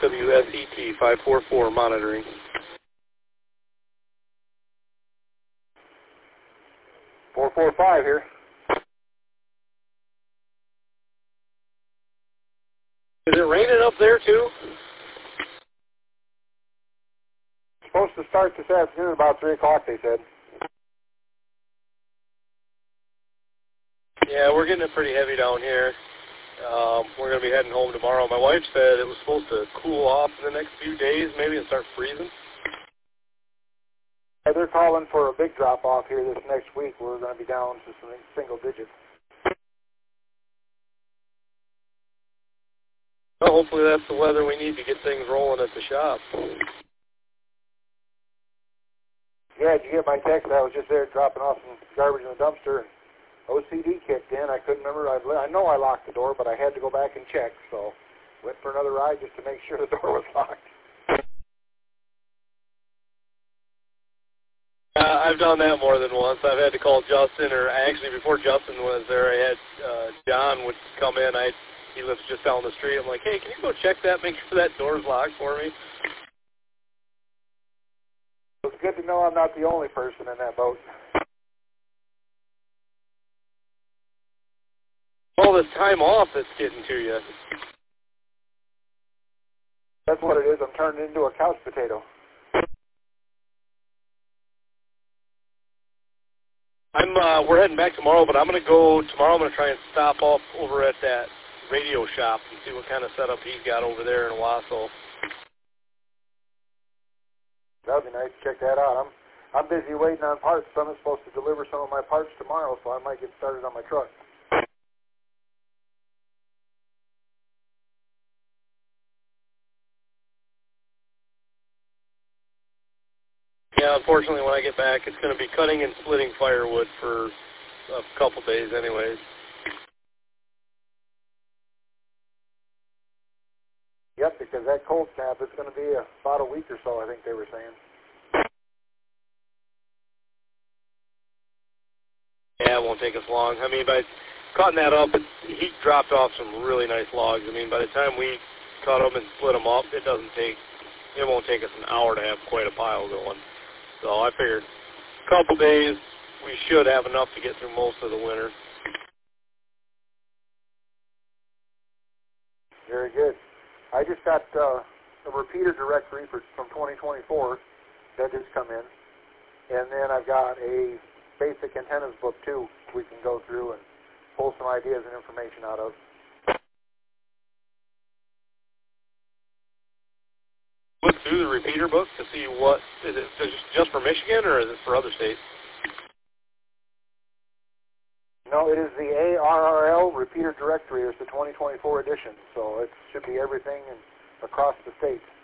WSET 544 monitoring. .445 here. Is it raining up there too? Supposed to start this afternoon about 3 o'clock, they said. Yeah, we're getting it pretty heavy down here. We're going to be heading home tomorrow. My wife said it was supposed to cool off in the next few days, maybe, and start freezing. Yeah, they're calling for a big drop-off here this next week. We're going to be down to some single digits. Well, hopefully that's the weather we need to get things rolling at the shop. Yeah, did you get my text? I was just there dropping off some garbage in the dumpster. OCD kicked in. I couldn't remember. I know I locked the door, but I had to go back and check. So went for another ride just to make sure the door was locked. I've done that more than once. I've had to call Justin, or actually before Justin was there, I had John would come in. He lives just down the street. I'm like, hey, can you go check that, make sure that door's locked for me? It's good to know I'm not the only person in that boat. All this time off that's getting to you. That's what it is. I'm turning into a couch potato. We're heading back tomorrow, but I'm going to try and stop off over at that radio shop and see what kind of setup he's got over there in Owasso. That would be nice to check that out. I'm busy waiting on parts. Someone's supposed to deliver some of my parts tomorrow, so I might get started on my truck. Yeah, unfortunately, when I get back, it's going to be cutting and splitting firewood for a couple days anyways. Yep, because that cold snap is going to be about a week or so, I think they were saying. Yeah, it won't take us long. I mean, by cutting that up, he dropped off some really nice logs. I mean, by the time we cut them and split them up, it won't take us an hour to have quite a pile going. So I figured a couple days, we should have enough to get through most of the winter. Very good. I just got a repeater directory from 2024 that just come in. And then I've got a basic antennas book, too, we can go through and pull some ideas and information out of. Look through the repeater book to see is it just for Michigan or is it for other states? No, it is the ARRL repeater directory. It's the 2024 edition, so it should be everything across the states.